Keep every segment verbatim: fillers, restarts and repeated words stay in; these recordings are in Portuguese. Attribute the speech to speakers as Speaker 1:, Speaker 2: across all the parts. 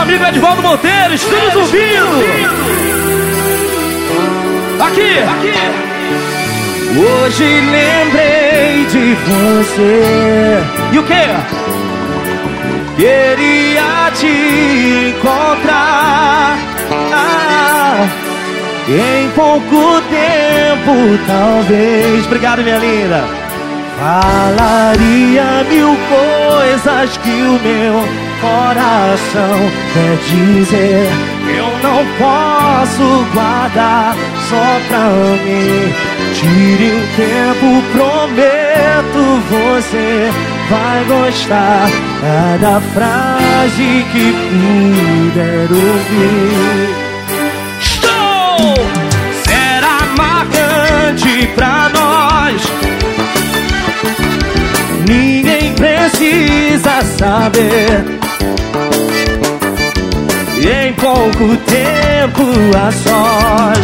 Speaker 1: amigo Edvaldo Monteiro, Estúdio Zumbido. Aqui, aqui.
Speaker 2: Hoje lembrei de você.
Speaker 1: E o quê?
Speaker 2: Queria te encontrar. Ah, em pouco tempo, talvez.
Speaker 1: Obrigado, minha linda.
Speaker 2: Falaria mil coisas que o meu coração quer dizer. Eu não posso guardar só pra mim. Tire um tempo, prometo, você vai gostar. Cada frase que puder ouvir.
Speaker 1: Estou!
Speaker 2: Será marcante pra nós. Ninguém precisa saber. Em pouco tempo a sós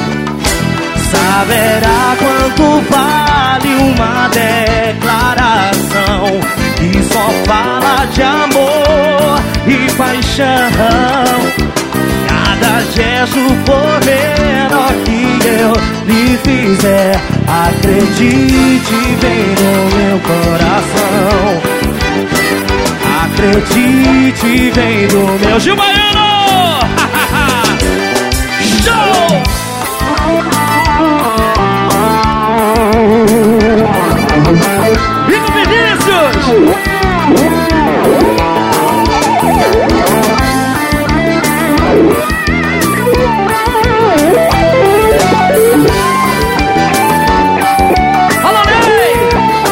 Speaker 2: saberá quanto vale uma declaração que só fala de amor e paixão. Cada gesto por menor que eu lhe fizer, acredite, vem no meu coração. Acredite, vem do meu
Speaker 1: Gil Baiano! Show! Viva Vinícius! Alô, Ney!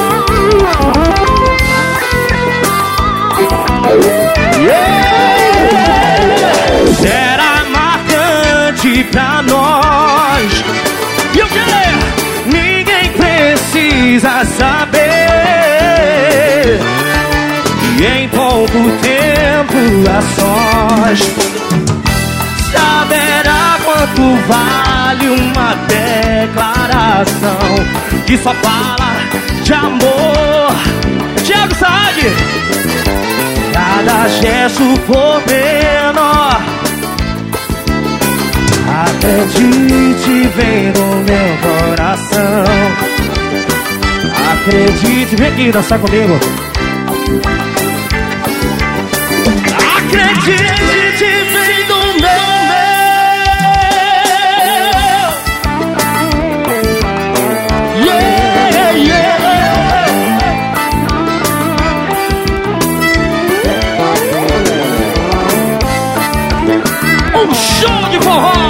Speaker 2: Yeah! Será marcante pra nós.
Speaker 1: E o quê?
Speaker 2: Ninguém precisa saber. E em pouco tempo a sós saberá quanto vale uma declaração que só fala de amor.
Speaker 1: Thiago Saad!
Speaker 2: Cada gesto for menor, acredite, vem do meu coração. Acredite, vem aqui dançar comigo. Acredite, vem do meu. Yeah, yeah.
Speaker 1: Um show de forró!